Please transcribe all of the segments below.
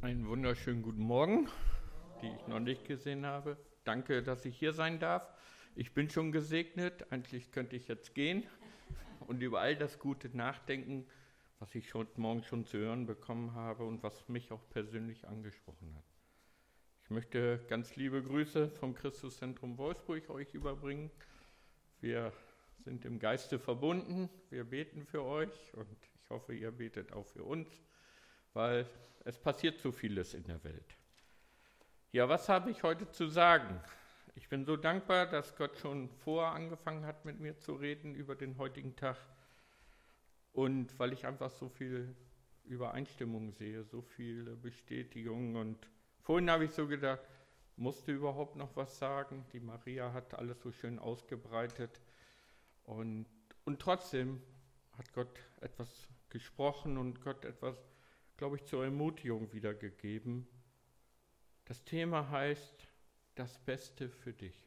Einen wunderschönen guten Morgen, die ich noch nicht gesehen habe. Danke, dass ich hier sein darf. Ich bin schon gesegnet, eigentlich könnte ich jetzt gehen und über all das Gute nachdenken, was ich heute Morgen schon zu hören bekommen habe und was mich auch persönlich angesprochen hat. Ich möchte ganz liebe Grüße vom Christuszentrum Wolfsburg euch überbringen. Wir sind im Geiste verbunden, wir beten für euch und ich hoffe, ihr betet auch für uns, weil es passiert so vieles in der Welt. Ja, was habe ich heute zu sagen? Ich bin so dankbar, dass Gott schon vorher angefangen hat, mit mir zu reden über den heutigen Tag und weil ich einfach so viel Übereinstimmung sehe, so viele Bestätigungen. Und vorhin habe ich so gedacht, musste überhaupt noch was sagen? Die Maria hat alles so schön ausgebreitet und trotzdem hat Gott etwas gesprochen und Gott etwas, glaube ich, zur Ermutigung wiedergegeben. Das Thema heißt, das Beste für dich.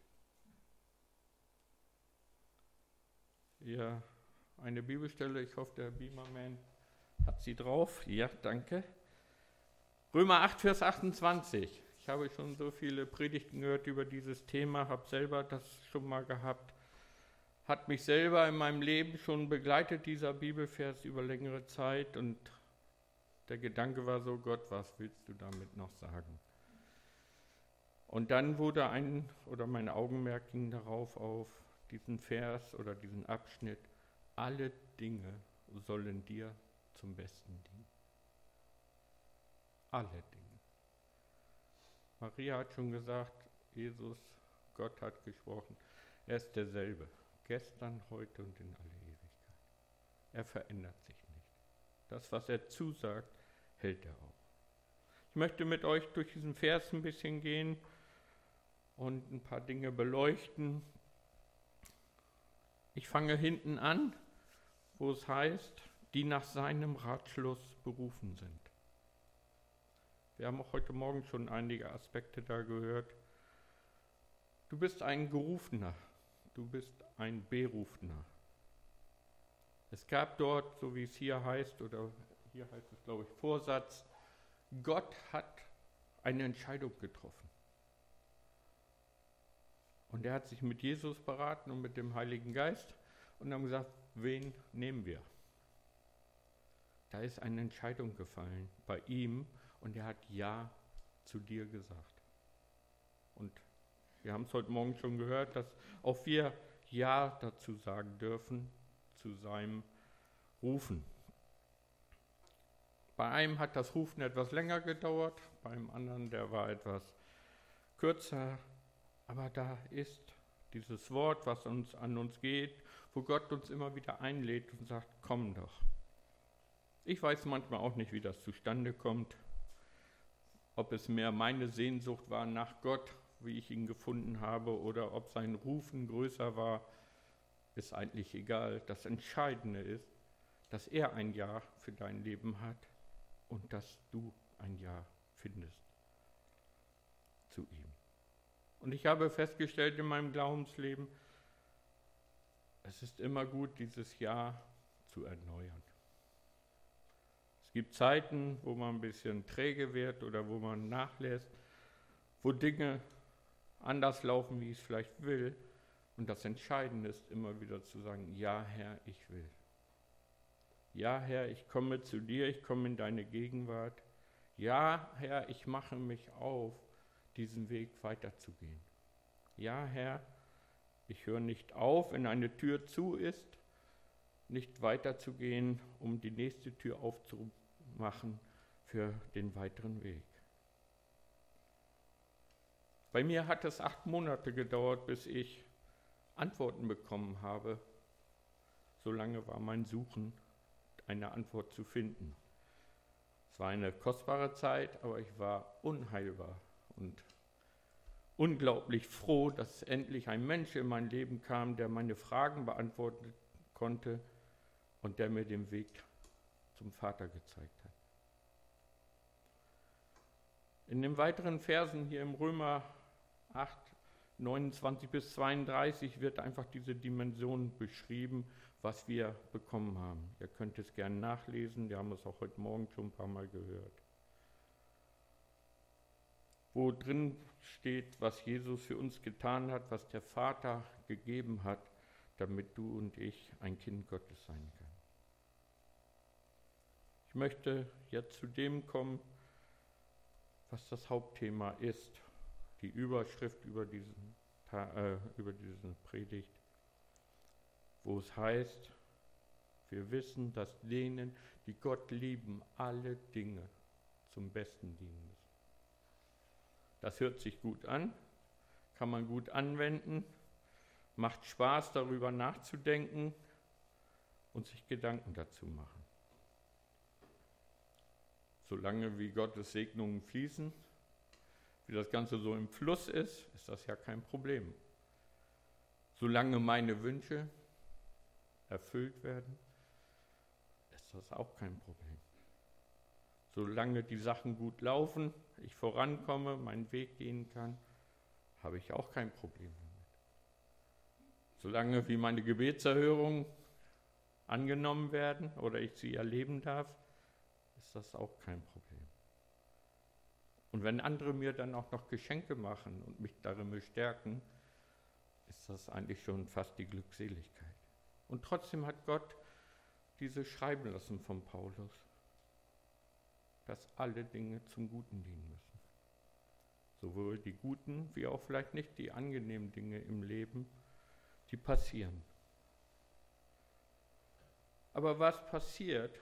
Ja, eine Bibelstelle, ich hoffe, der Beamerman hat sie drauf. Ja, danke. Römer 8, Vers 28. Ich habe schon so viele Predigten gehört über dieses Thema, habe selber das schon mal gehabt. Hat mich selber in meinem Leben schon begleitet, dieser Bibelvers, über längere Zeit. Und der Gedanke war so, Gott, was willst du damit noch sagen? Und dann wurde mein Augenmerk ging darauf auf diesen Vers oder diesen Abschnitt, alle Dinge sollen dir zum Besten dienen. Alle Dinge. Maria hat schon gesagt, Jesus, Gott hat gesprochen, er ist derselbe, gestern, heute und in alle Ewigkeit. Er verändert sich nicht. Das, was er zusagt, hält er auch. Ich möchte mit euch durch diesen Vers ein bisschen gehen und ein paar Dinge beleuchten. Ich fange hinten an, wo es heißt, die nach seinem Ratschluss berufen sind. Wir haben auch heute Morgen schon einige Aspekte da gehört. Du bist ein Gerufener, du bist ein Berufener. Es gab dort, so wie es hier heißt, oder hier heißt es, glaube ich, Vorsatz, Gott hat eine Entscheidung getroffen. Und er hat sich mit Jesus beraten und mit dem Heiligen Geist und haben gesagt, wen nehmen wir? Da ist eine Entscheidung gefallen bei ihm und er hat Ja zu dir gesagt. Und wir haben es heute Morgen schon gehört, dass auch wir Ja dazu sagen dürfen, zu seinem Rufen. Bei einem hat das Rufen etwas länger gedauert, beim anderen, der war etwas kürzer. Aber da ist dieses Wort, was an uns geht, wo Gott uns immer wieder einlädt und sagt, komm doch. Ich weiß manchmal auch nicht, wie das zustande kommt, ob es mehr meine Sehnsucht war nach Gott, wie ich ihn gefunden habe, oder ob sein Rufen größer war, ist eigentlich egal. Das Entscheidende ist, dass er ein Ja für dein Leben hat und dass du ein Ja findest zu ihm. Und ich habe festgestellt in meinem Glaubensleben, es ist immer gut, dieses Ja zu erneuern. Es gibt Zeiten, wo man ein bisschen träge wird oder wo man nachlässt, wo Dinge anders laufen, wie ich es vielleicht will. Und das Entscheidende ist immer wieder zu sagen, ja Herr, ich will. Ja Herr, ich komme zu dir, ich komme in deine Gegenwart. Ja Herr, ich mache mich auf, diesen Weg weiterzugehen. Ja, Herr, ich höre nicht auf, wenn eine Tür zu ist, nicht weiterzugehen, um die nächste Tür aufzumachen für den weiteren Weg. Bei mir hat es 8 Monate gedauert, bis ich Antworten bekommen habe. So lange war mein Suchen, eine Antwort zu finden. Es war eine kostbare Zeit, aber ich war unheilbar und unglaublich froh, dass endlich ein Mensch in mein Leben kam, der meine Fragen beantworten konnte und der mir den Weg zum Vater gezeigt hat. In den weiteren Versen hier im Römer 8, 29 bis 32 wird einfach diese Dimension beschrieben, was wir bekommen haben. Ihr könnt es gerne nachlesen, wir haben es auch heute Morgen schon ein paar Mal gehört. wo drin steht, was Jesus für uns getan hat, was der Vater gegeben hat, damit du und ich ein Kind Gottes sein können. Ich möchte jetzt zu dem kommen, was das Hauptthema ist, die Überschrift über diese Predigt, wo es heißt, wir wissen, dass denen, die Gott lieben, alle Dinge zum Besten dienen müssen. Das hört sich gut an, kann man gut anwenden, macht Spaß, darüber nachzudenken und sich Gedanken dazu machen. Solange wie Gottes Segnungen fließen, wie das Ganze so im Fluss ist, ist das ja kein Problem. Solange meine Wünsche erfüllt werden, ist das auch kein Problem. Solange die Sachen gut laufen, ich vorankomme, meinen Weg gehen kann, habe ich auch kein Problem damit. Solange wie meine Gebetserhörungen angenommen werden oder ich sie erleben darf, ist das auch kein Problem. Und wenn andere mir dann auch noch Geschenke machen und mich darin bestärken, ist das eigentlich schon fast die Glückseligkeit. Und trotzdem hat Gott diese schreiben lassen von Paulus, dass alle Dinge zum Guten dienen müssen. Sowohl die guten, wie auch vielleicht nicht die angenehmen Dinge im Leben, die passieren. Aber was passiert,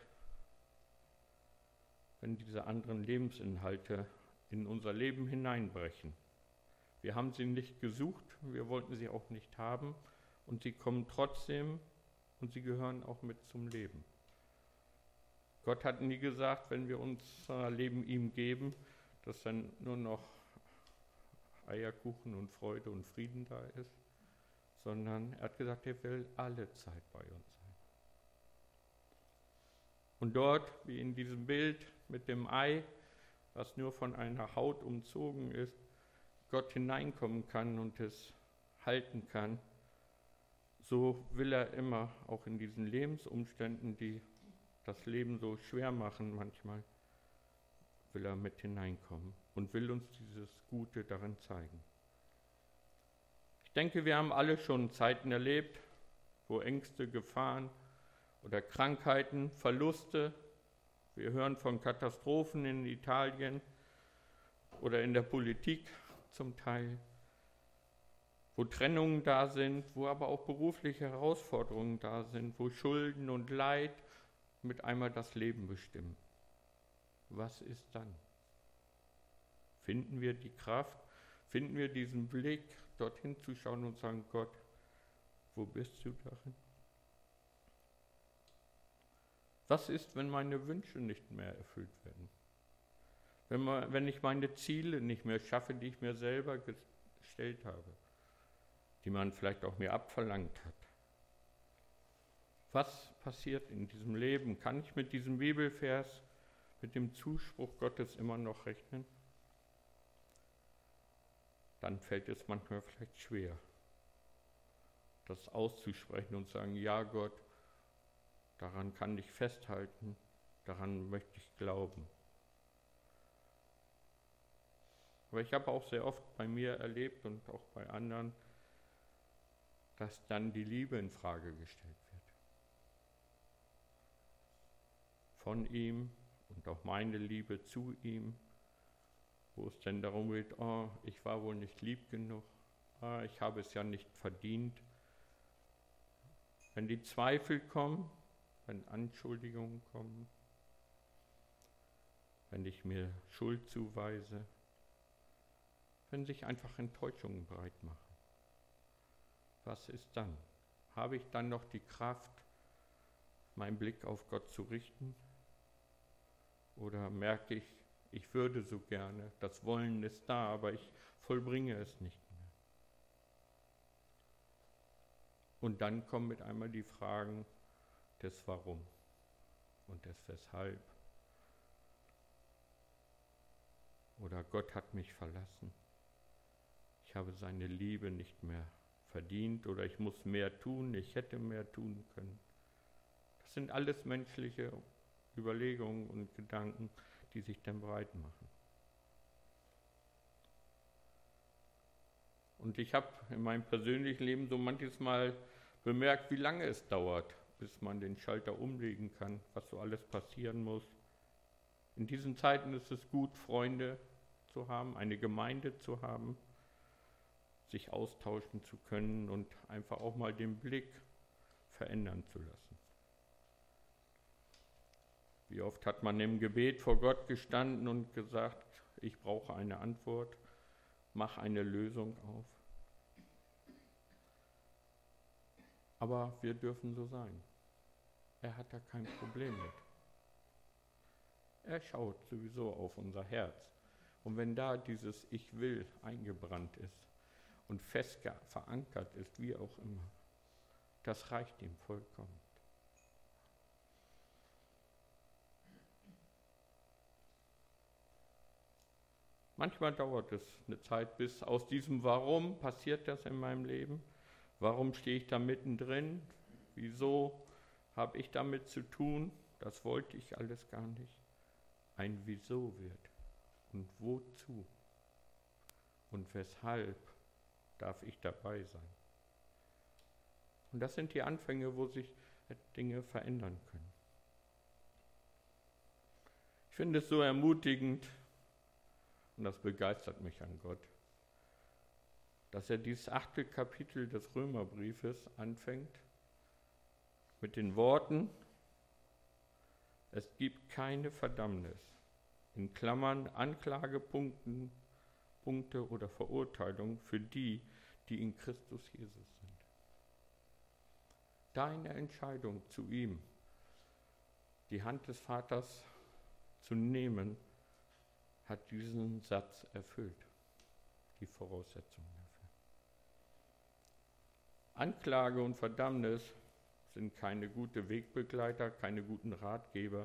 wenn diese anderen Lebensinhalte in unser Leben hineinbrechen? Wir haben sie nicht gesucht, wir wollten sie auch nicht haben und sie kommen trotzdem und sie gehören auch mit zum Leben. Gott hat nie gesagt, wenn wir unser Leben ihm geben, dass dann nur noch Eierkuchen und Freude und Frieden da ist, sondern er hat gesagt, er will alle Zeit bei uns sein. Und dort, wie in diesem Bild mit dem Ei, was nur von einer Haut umzogen ist, Gott hineinkommen kann und es halten kann, so will er immer, auch in diesen Lebensumständen, die das Leben so schwer machen manchmal, will er mit hineinkommen und will uns dieses Gute darin zeigen. Ich denke, wir haben alle schon Zeiten erlebt, wo Ängste, Gefahren oder Krankheiten, Verluste, wir hören von Katastrophen in Italien oder in der Politik zum Teil, wo Trennungen da sind, wo aber auch berufliche Herausforderungen da sind, wo Schulden und Leid mit einmal das Leben bestimmen. Was ist dann? Finden wir die Kraft, finden wir diesen Blick, dorthin zu schauen und sagen, Gott, wo bist du darin? Was ist, wenn meine Wünsche nicht mehr erfüllt werden? Wenn ich meine Ziele nicht mehr schaffe, die ich mir selber gestellt habe, die man vielleicht auch mir abverlangt hat? Was passiert in diesem Leben? Kann ich mit diesem Bibelvers, mit dem Zuspruch Gottes immer noch rechnen? Dann fällt es manchmal vielleicht schwer, das auszusprechen und sagen, ja Gott, daran kann ich festhalten, daran möchte ich glauben. Aber ich habe auch sehr oft bei mir erlebt und auch bei anderen, dass dann die Liebe in Frage gestellt wird. Von ihm und auch meine Liebe zu ihm, wo es denn darum geht, oh, ich war wohl nicht lieb genug, ich habe es ja nicht verdient. Wenn die Zweifel kommen, wenn Anschuldigungen kommen, wenn ich mir Schuld zuweise, wenn sich einfach Enttäuschungen breit machen. Was ist dann? Habe ich dann noch die Kraft, meinen Blick auf Gott zu richten? Oder merke ich, ich würde so gerne, das Wollen ist da, aber ich vollbringe es nicht mehr. Und dann kommen mit einmal die Fragen des Warum und des Weshalb. Oder Gott hat mich verlassen. Ich habe seine Liebe nicht mehr verdient oder ich muss mehr tun, ich hätte mehr tun können. Das sind alles menschliche Überlegungen und Gedanken, die sich dann breit machen. Und ich habe in meinem persönlichen Leben so manches Mal bemerkt, wie lange es dauert, bis man den Schalter umlegen kann, was so alles passieren muss. In diesen Zeiten ist es gut, Freunde zu haben, eine Gemeinde zu haben, sich austauschen zu können und einfach auch mal den Blick verändern zu lassen. Wie oft hat man im Gebet vor Gott gestanden und gesagt, ich brauche eine Antwort, mach eine Lösung auf. Aber wir dürfen so sein. Er hat da kein Problem mit. Er schaut sowieso auf unser Herz. Und wenn da dieses Ich will eingebrannt ist und fest verankert ist, wie auch immer, das reicht ihm vollkommen. Manchmal dauert es eine Zeit, bis aus diesem Warum passiert das in meinem Leben? Warum stehe ich da mittendrin? Wieso habe ich damit zu tun? Das wollte ich alles gar nicht. Ein Wieso wird und wozu und weshalb darf ich dabei sein. Und das sind die Anfänge, wo sich Dinge verändern können. Ich finde es so ermutigend und das begeistert mich an Gott, dass er dieses 8. Kapitel des Römerbriefes anfängt mit den Worten: Es gibt keine Verdammnis, in Klammern Anklagepunkte oder Verurteilung für die, die in Christus Jesus sind. Deine Entscheidung zu ihm, die Hand des Vaters zu nehmen, hat diesen Satz erfüllt, die Voraussetzungen dafür. Anklage und Verdammnis sind keine guten Wegbegleiter, keine guten Ratgeber,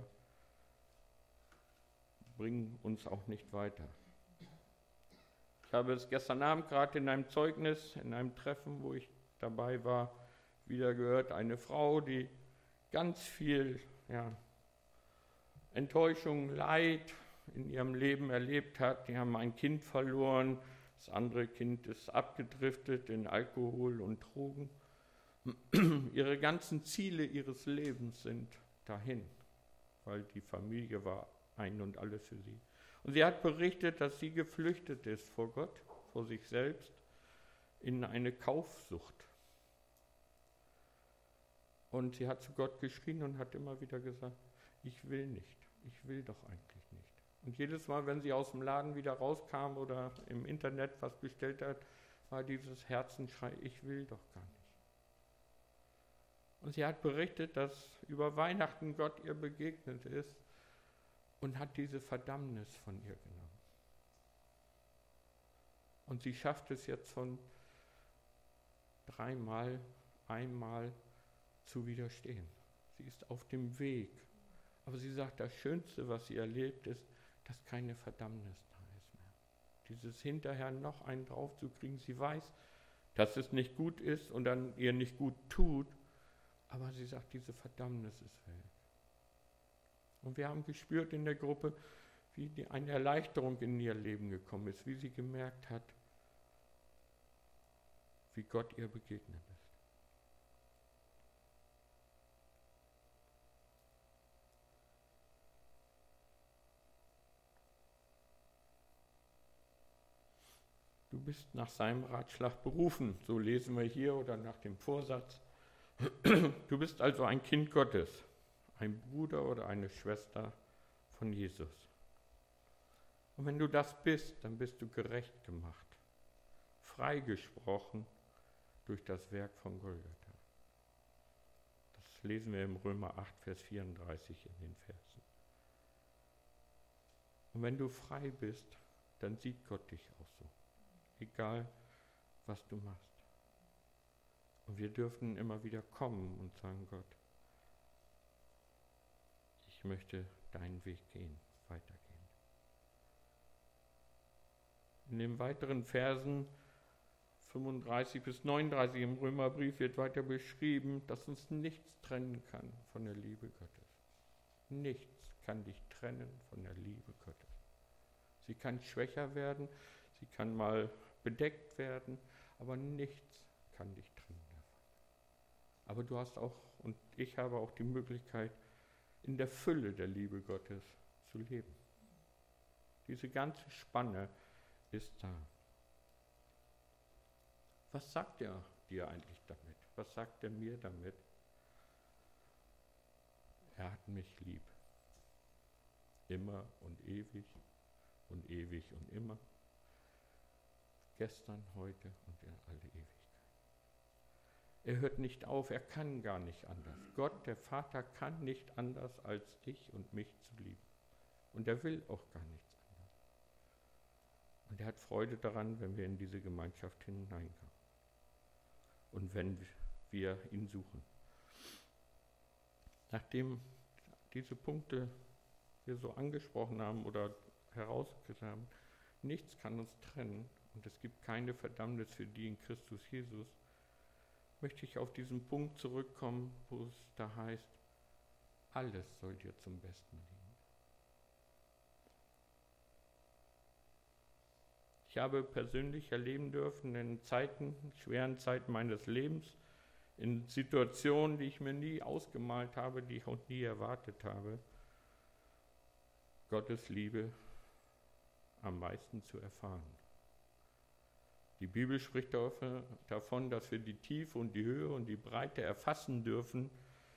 bringen uns auch nicht weiter. Ich habe es gestern Abend gerade in einem Zeugnis, in einem Treffen, wo ich dabei war, wieder gehört, eine Frau, die ganz viel Enttäuschung, Leid in ihrem Leben erlebt hat. Die haben ein Kind verloren, das andere Kind ist abgedriftet in Alkohol und Drogen. Ihre ganzen Ziele ihres Lebens sind dahin, weil die Familie war ein und alles für sie. Und sie hat berichtet, dass sie geflüchtet ist vor Gott, vor sich selbst, in eine Kaufsucht. Und sie hat zu Gott geschrien und hat immer wieder gesagt, ich will nicht, ich will doch eigentlich nicht. Und jedes Mal, wenn sie aus dem Laden wieder rauskam oder im Internet was bestellt hat, war dieses Herzensschrei, ich will doch gar nicht. Und sie hat berichtet, dass über Weihnachten Gott ihr begegnet ist und hat diese Verdammnis von ihr genommen. Und sie schafft es jetzt von 3-mal, einmal zu widerstehen. Sie ist auf dem Weg. Aber sie sagt, das Schönste, was sie erlebt, ist, dass keine Verdammnis da ist mehr. Dieses hinterher noch einen draufzukriegen. Sie weiß, dass es nicht gut ist und dann ihr nicht gut tut, aber sie sagt, diese Verdammnis ist weg. Und wir haben gespürt in der Gruppe, wie eine Erleichterung in ihr Leben gekommen ist, wie sie gemerkt hat, wie Gott ihr begegnet ist. Du bist nach seinem Ratschlag berufen, so lesen wir hier oder nach dem Vorsatz. Du bist also ein Kind Gottes, ein Bruder oder eine Schwester von Jesus. Und wenn du das bist, dann bist du gerecht gemacht, freigesprochen durch das Werk von Golgatha. Das lesen wir im Römer 8, Vers 34 in den Versen. Und wenn du frei bist, dann sieht Gott dich auch so, egal was du machst. Und wir dürfen immer wieder kommen und sagen, Gott, ich möchte deinen Weg gehen, weitergehen. In den weiteren Versen 35 bis 39 im Römerbrief wird weiter beschrieben, dass uns nichts trennen kann von der Liebe Gottes. Nichts kann dich trennen von der Liebe Gottes. Sie kann schwächer werden, sie kann mal bedeckt werden, aber nichts kann dich trennen davon. Aber du hast auch, und ich habe auch die Möglichkeit, in der Fülle der Liebe Gottes zu leben. Diese ganze Spanne ist da. Was sagt er dir eigentlich damit? Was sagt er mir damit? Er hat mich lieb. Immer und ewig und immer. Gestern, heute und in alle Ewigkeit. Er hört nicht auf, er kann gar nicht anders. Gott, der Vater, kann nicht anders, als dich und mich zu lieben. Und er will auch gar nichts anderes. Und er hat Freude daran, wenn wir in diese Gemeinschaft hineinkommen. Und wenn wir ihn suchen. Nachdem diese Punkte wir so angesprochen haben oder herausgekriegt haben, nichts kann uns trennen und es gibt keine Verdammnis für die in Christus Jesus, möchte ich auf diesen Punkt zurückkommen, wo es da heißt, alles soll dir zum Besten dienen. Ich habe persönlich erleben dürfen in schweren Zeiten meines Lebens, in Situationen, die ich mir nie ausgemalt habe, die ich auch nie erwartet habe, Gottes Liebe am meisten zu erfahren. Die Bibel spricht davon, dass wir die Tiefe und die Höhe und die Breite erfassen dürfen.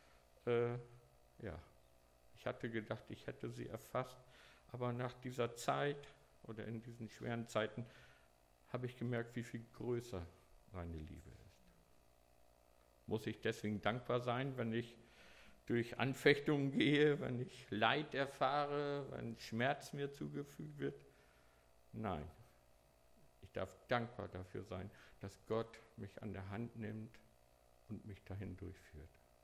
Ich hatte gedacht, ich hätte sie erfasst, aber nach dieser Zeit oder in diesen schweren Zeiten habe ich gemerkt, wie viel größer seine Liebe ist. Muss ich deswegen dankbar sein, wenn ich durch Anfechtungen gehe, wenn ich Leid erfahre, wenn Schmerz mir zugefügt wird? Nein. Ich darf dankbar dafür sein, dass Gott mich an der Hand nimmt und mich dahin durchführt.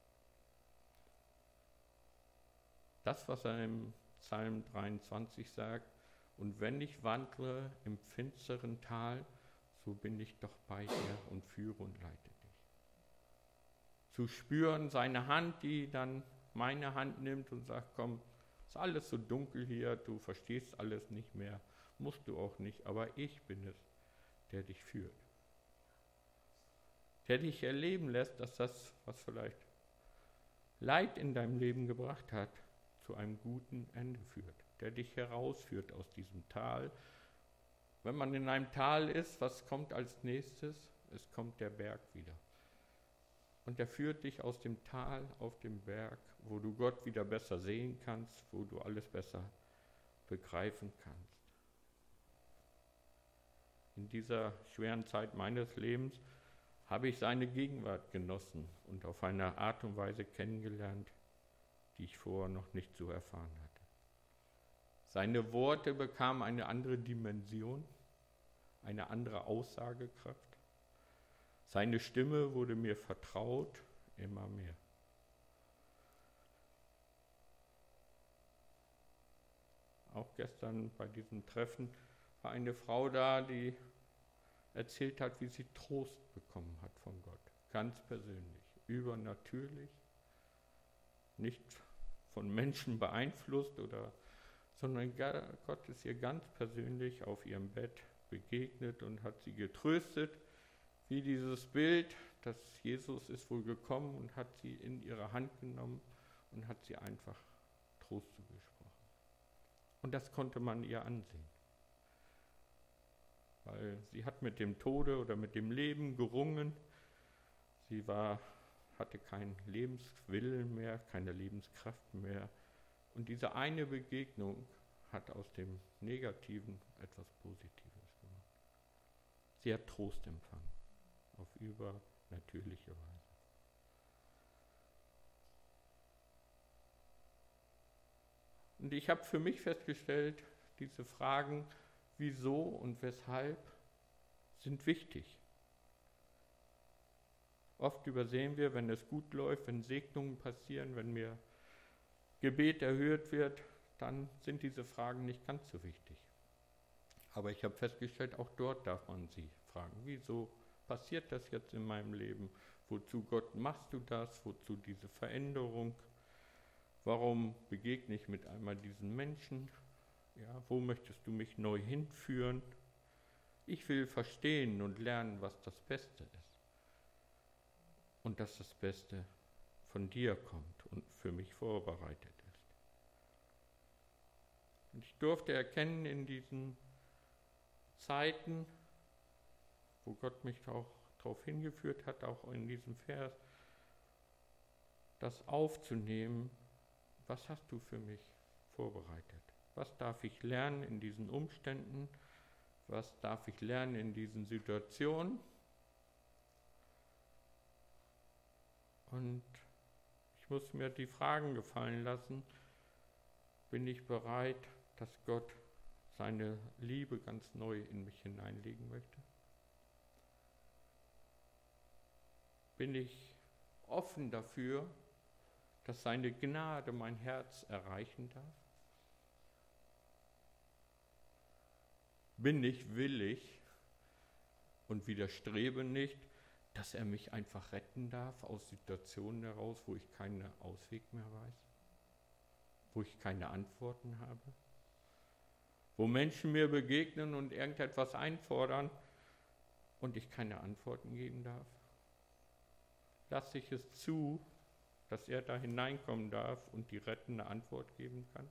Das, was er im Psalm 23 sagt, und wenn ich wandle im finsteren Tal, so bin ich doch bei dir und führe und leite dich. Zu spüren, seine Hand, die dann meine Hand nimmt und sagt, komm, ist alles so dunkel hier, du verstehst alles nicht mehr, musst du auch nicht, aber ich bin es, der dich führt. Der dich erleben lässt, dass das, was vielleicht Leid in deinem Leben gebracht hat, zu einem guten Ende führt. Der dich herausführt aus diesem Tal. Wenn man in einem Tal ist, was kommt als nächstes? Es kommt der Berg wieder. Und er führt dich aus dem Tal auf den Berg, wo du Gott wieder besser sehen kannst, wo du alles besser begreifen kannst. In dieser schweren Zeit meines Lebens habe ich seine Gegenwart genossen und auf eine Art und Weise kennengelernt, die ich vorher noch nicht so erfahren hatte. Seine Worte bekamen eine andere Dimension, eine andere Aussagekraft. Seine Stimme wurde mir vertraut, immer mehr. Auch gestern bei diesem Treffen war eine Frau da, die erzählt hat, wie sie Trost bekommen hat von Gott. Ganz persönlich, übernatürlich, nicht von Menschen beeinflusst, sondern Gott ist ihr ganz persönlich auf ihrem Bett begegnet und hat sie getröstet, wie dieses Bild, dass Jesus ist wohl gekommen und hat sie in ihre Hand genommen und hat sie einfach Trost zugesprochen. Und das konnte man ihr ansehen. Weil sie hat mit dem Tode oder mit dem Leben gerungen. Sie hatte keinen Lebenswillen mehr, keine Lebenskraft mehr. Und diese eine Begegnung hat aus dem Negativen etwas Positives gemacht. Sie hat Trost empfangen, auf übernatürliche Weise. Und ich habe für mich festgestellt, diese Fragen, wieso und weshalb, sind wichtig. Oft übersehen wir, wenn es gut läuft, wenn Segnungen passieren, wenn mir Gebet erhört wird, dann sind diese Fragen nicht ganz so wichtig. Aber ich habe festgestellt, auch dort darf man sie fragen. Wieso passiert das jetzt in meinem Leben? Wozu, Gott, machst du das? Wozu diese Veränderung? Warum begegne ich mit einmal diesen Menschen? Ja, wo möchtest du mich neu hinführen? Ich will verstehen und lernen, was das Beste ist. Und dass das Beste von dir kommt und für mich vorbereitet ist. Und ich durfte erkennen in diesen Zeiten, wo Gott mich auch darauf hingeführt hat, auch in diesem Vers, das aufzunehmen, was hast du für mich vorbereitet? Was darf ich lernen in diesen Umständen? Was darf ich lernen in diesen Situationen? Und ich muss mir die Fragen gefallen lassen, bin ich bereit, dass Gott seine Liebe ganz neu in mich hineinlegen möchte? Bin ich offen dafür, dass seine Gnade mein Herz erreichen darf? Bin ich willig und widerstrebe nicht, dass er mich einfach retten darf aus Situationen heraus, wo ich keinen Ausweg mehr weiß, wo ich keine Antworten habe, wo Menschen mir begegnen und irgendetwas einfordern und ich keine Antworten geben darf? Lasse ich es zu, dass er da hineinkommen darf und die rettende Antwort geben kann?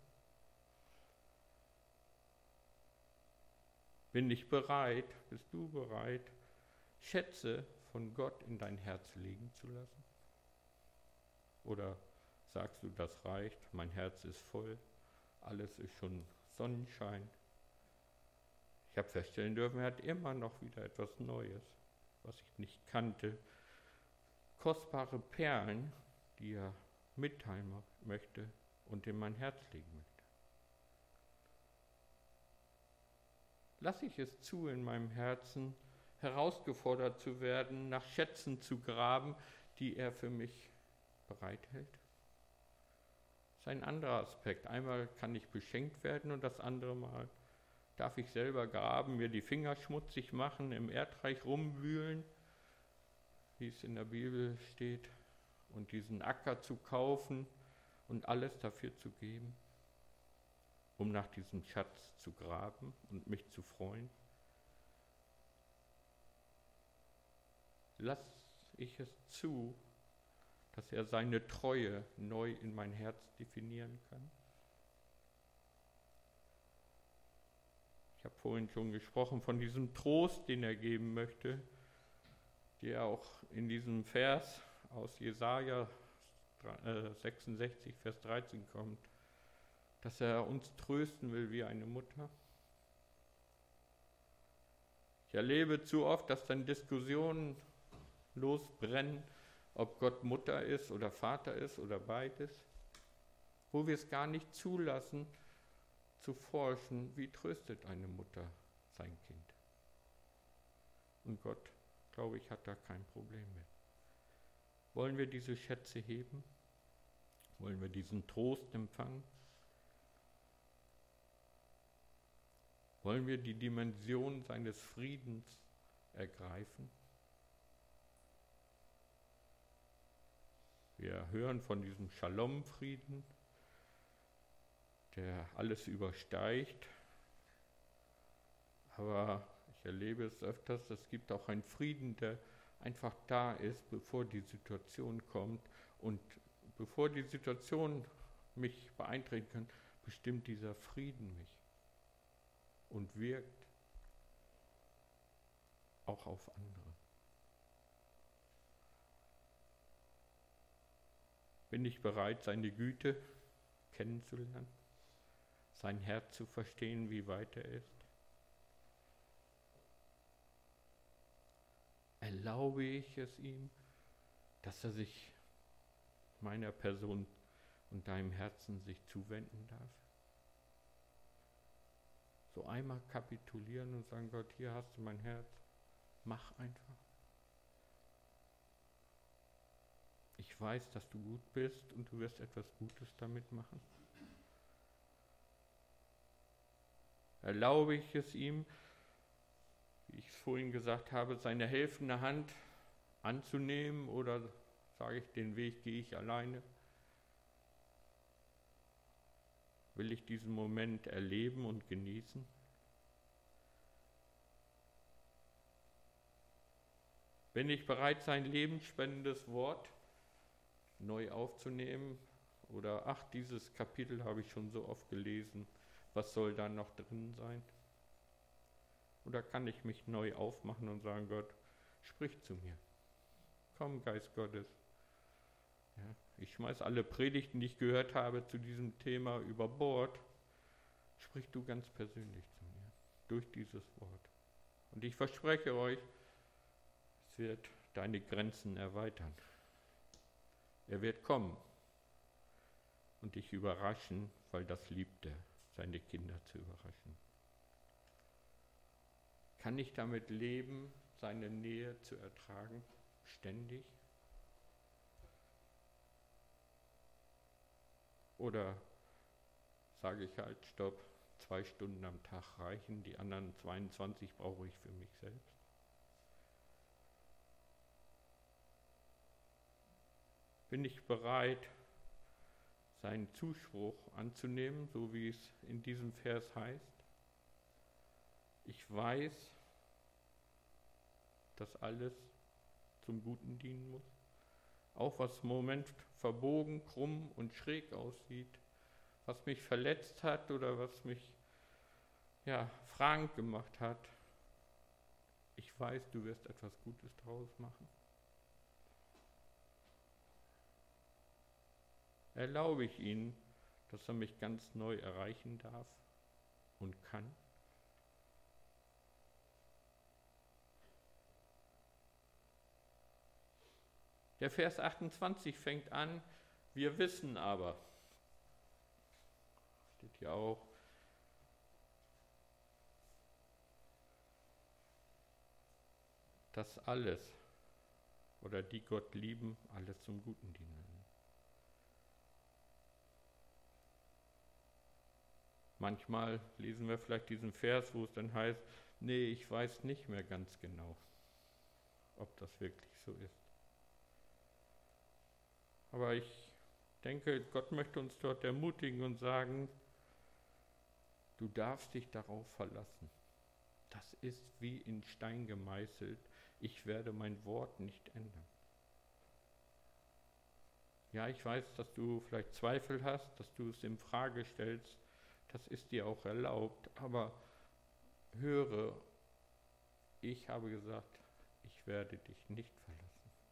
Bin ich bereit, bist du bereit, Schätze von Gott in dein Herz legen zu lassen? Oder sagst du, das reicht, mein Herz ist voll, alles ist schon Sonnenschein? Ich habe feststellen dürfen, er hat immer noch wieder etwas Neues, was ich nicht kannte. Kostbare Perlen, die er mitteilen möchte und in mein Herz legen möchte. Lasse ich es zu, in meinem Herzen herausgefordert zu werden, nach Schätzen zu graben, die er für mich bereithält? Das ist ein anderer Aspekt. Einmal kann ich beschenkt werden und das andere Mal darf ich selber graben, mir die Finger schmutzig machen, im Erdreich rumwühlen, wie es in der Bibel steht, und diesen Acker zu kaufen und alles dafür zu geben, um nach diesem Schatz zu graben und mich zu freuen? Lass ich es zu, dass er seine Treue neu in mein Herz definieren kann? Ich habe vorhin schon gesprochen von diesem Trost, den er geben möchte, der auch in diesem Vers aus Jesaja 66, Vers 13 kommt, dass er uns trösten will wie eine Mutter. Ich erlebe zu oft, dass dann Diskussionen losbrennen, ob Gott Mutter ist oder Vater ist oder beides, wo wir es gar nicht zulassen, zu forschen, wie tröstet eine Mutter sein Kind. Und Gott, glaube ich, hat da kein Problem mit. Wollen wir diese Schätze heben? Wollen wir diesen Trost empfangen? Wollen wir die Dimension seines Friedens ergreifen? Wir hören von diesem Shalom-Frieden, der alles übersteigt. Aber ich erlebe es öfters, es gibt auch einen Frieden, der einfach da ist, bevor die Situation kommt. Und bevor die Situation mich beeinträchtigen kann, bestimmt dieser Frieden mich und wirkt auch auf andere. Bin ich bereit, seine Güte kennenzulernen, sein Herz zu verstehen, wie weit er ist? Erlaube ich es ihm, dass er sich meiner Person und deinem Herzen sich zuwenden darf? So einmal kapitulieren und sagen, Gott, hier hast du mein Herz, mach einfach. Ich weiß, dass du gut bist und du wirst etwas Gutes damit machen. Erlaube ich es ihm, wie ich es vorhin gesagt habe, seine helfende Hand anzunehmen, oder sage ich, den Weg gehe ich alleine? Will ich diesen Moment erleben und genießen? Bin ich bereit, sein lebensspendendes Wort neu aufzunehmen? Oder, ach, dieses Kapitel habe ich schon so oft gelesen, was soll da noch drin sein? Oder kann ich mich neu aufmachen und sagen, Gott, sprich zu mir. Komm, Geist Gottes. Ja, ich schmeiß alle Predigten, die ich gehört habe zu diesem Thema über Bord. Sprich du ganz persönlich zu mir, durch dieses Wort. Und ich verspreche euch, es wird deine Grenzen erweitern. Er wird kommen und dich überraschen, weil das liebt er, seine Kinder zu überraschen. Kann ich damit leben, seine Nähe zu ertragen, ständig? Oder sage ich halt, stopp, 2 Stunden am Tag reichen, die anderen 22 brauche ich für mich selbst? Bin ich bereit, seinen Zuspruch anzunehmen, so wie es in diesem Vers heißt? Ich weiß, dass alles zum Guten dienen muss. Auch was im Moment verbogen, krumm und schräg aussieht, was mich verletzt hat oder was mich fragend gemacht hat. Ich weiß, du wirst etwas Gutes daraus machen. Erlaube ich ihm, dass er mich ganz neu erreichen darf und kann? Der Vers 28 fängt an, wir wissen aber, steht hier auch, dass alles oder die Gott lieben, alles zum Guten dienen. Manchmal lesen wir vielleicht diesen Vers, wo es dann heißt, nee, ich weiß nicht mehr ganz genau, ob das wirklich so ist. Aber ich denke, Gott möchte uns dort ermutigen und sagen, du darfst dich darauf verlassen. Das ist wie in Stein gemeißelt. Ich werde mein Wort nicht ändern. Ja, ich weiß, dass du vielleicht Zweifel hast, dass du es in Frage stellst. Das ist dir auch erlaubt. Aber höre, ich habe gesagt, ich werde dich nicht verlassen.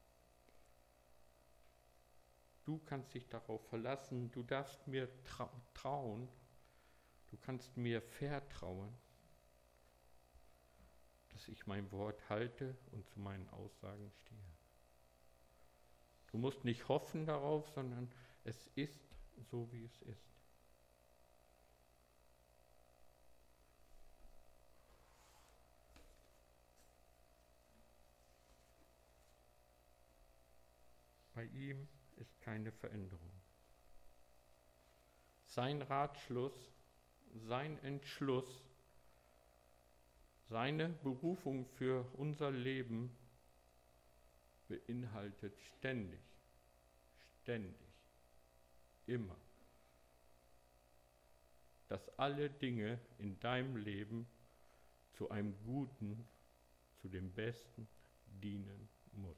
Du kannst dich darauf verlassen, du darfst mir trauen, du kannst mir vertrauen, dass ich mein Wort halte und zu meinen Aussagen stehe. Du musst nicht hoffen darauf, sondern es ist so, wie es ist. Bei ihm ist keine Veränderung. Sein Ratschluss, sein Entschluss, seine Berufung für unser Leben beinhaltet ständig, immer, dass alle Dinge in deinem Leben zu einem Guten, zu dem Besten dienen muss.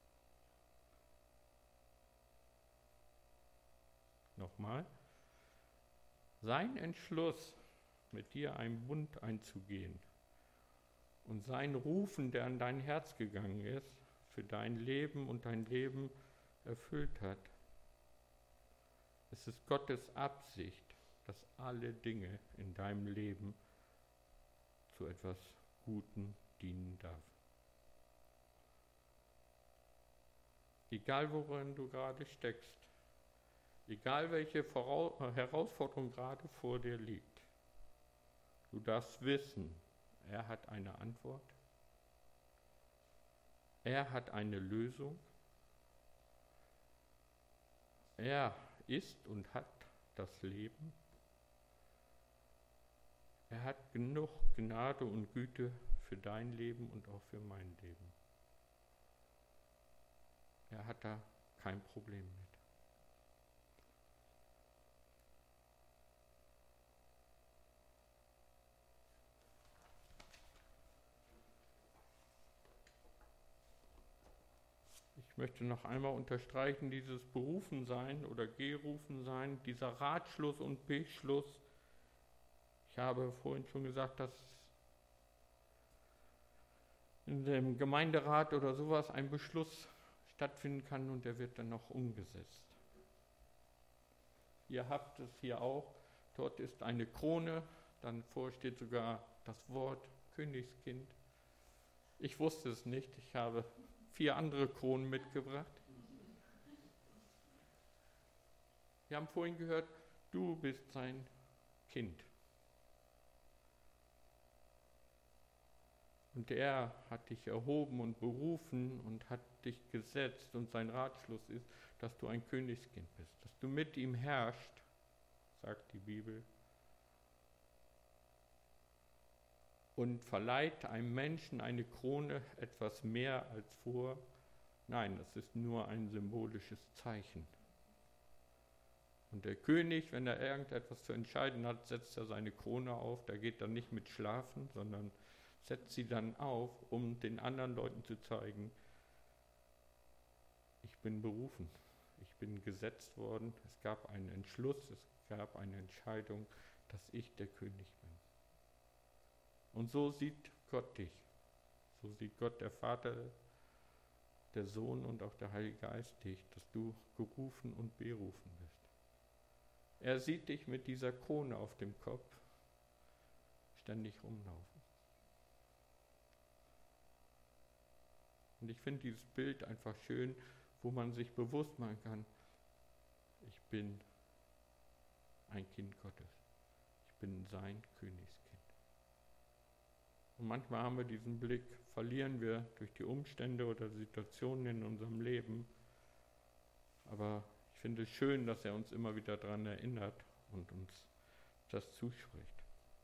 Nochmal, sein Entschluss, mit dir einen Bund einzugehen und sein Rufen, der an dein Herz gegangen ist, für dein Leben und dein Leben erfüllt hat. Es ist Gottes Absicht, dass alle Dinge in deinem Leben zu etwas Guten dienen darf. Egal worin du gerade steckst, egal welche Herausforderung gerade vor dir liegt, du darfst wissen, er hat eine Antwort, er hat eine Lösung, er ist und hat das Leben, er hat genug Gnade und Güte für dein Leben und auch für mein Leben. Er hat da kein Problem mit. Ich möchte noch einmal unterstreichen, dieses Berufensein oder Gerufensein, dieser Ratschluss und Beschluss. Ich habe vorhin schon gesagt, dass in dem Gemeinderat oder sowas ein Beschluss stattfinden kann und der wird dann noch umgesetzt. Ihr habt es hier auch, dort ist eine Krone, dann steht sogar das Wort Königskind. Ich wusste es nicht, ich habe 4 andere Kronen mitgebracht. Wir haben vorhin gehört, du bist sein Kind. Und er hat dich erhoben und berufen und hat dich gesetzt und sein Ratschluss ist, dass du ein Königskind bist, dass du mit ihm herrschst, sagt die Bibel. Und verleiht einem Menschen eine Krone etwas mehr als vor. Nein, das ist nur ein symbolisches Zeichen. Und der König, wenn er irgendetwas zu entscheiden hat, setzt er seine Krone auf. Da geht er nicht mit schlafen, sondern setzt sie dann auf, um den anderen Leuten zu zeigen, ich bin berufen, ich bin gesetzt worden, es gab einen Entschluss, es gab eine Entscheidung, dass ich der König bin. Und so sieht Gott dich, so sieht Gott der Vater, der Sohn und auch der Heilige Geist dich, dass du gerufen und berufen bist. Er sieht dich mit dieser Krone auf dem Kopf ständig rumlaufen. Und ich finde dieses Bild einfach schön, wo man sich bewusst machen kann, ich bin ein Kind Gottes. Ich bin sein Königskind. Und manchmal haben wir diesen Blick, verlieren wir durch die Umstände oder Situationen in unserem Leben. Aber ich finde es schön, dass er uns immer wieder daran erinnert und uns das zuspricht.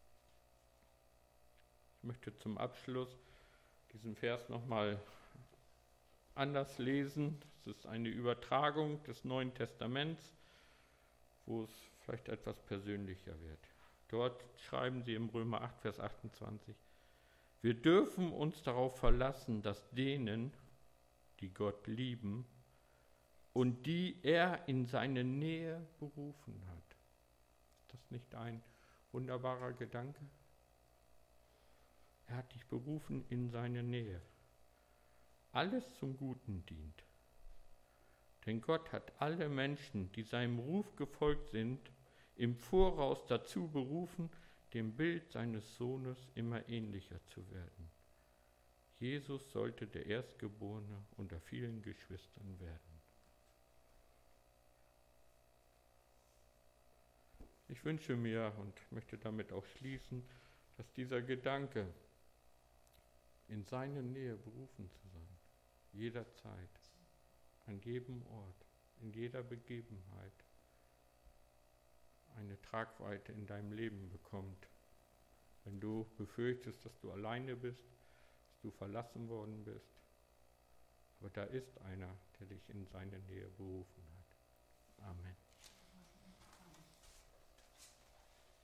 Ich möchte zum Abschluss diesen Vers nochmal anders lesen. Es ist eine Übertragung des Neuen Testaments, wo es vielleicht etwas persönlicher wird. Dort schreiben sie im Römer 8, Vers 28, wir dürfen uns darauf verlassen, dass denen, die Gott lieben und die er in seine Nähe berufen hat. Ist das nicht ein wunderbarer Gedanke? Er hat dich berufen in seine Nähe. Alles zum Guten dient. Denn Gott hat alle Menschen, die seinem Ruf gefolgt sind, im Voraus dazu berufen, dem Bild seines Sohnes immer ähnlicher zu werden. Jesus sollte der Erstgeborene unter vielen Geschwistern werden. Ich wünsche mir und möchte damit auch schließen, dass dieser Gedanke, in seine Nähe berufen zu sein, jederzeit, an jedem Ort, in jeder Begebenheit, eine Tragweite in deinem Leben bekommt. Wenn du befürchtest, dass du alleine bist, dass du verlassen worden bist. Aber da ist einer, der dich in seine Nähe berufen hat. Amen.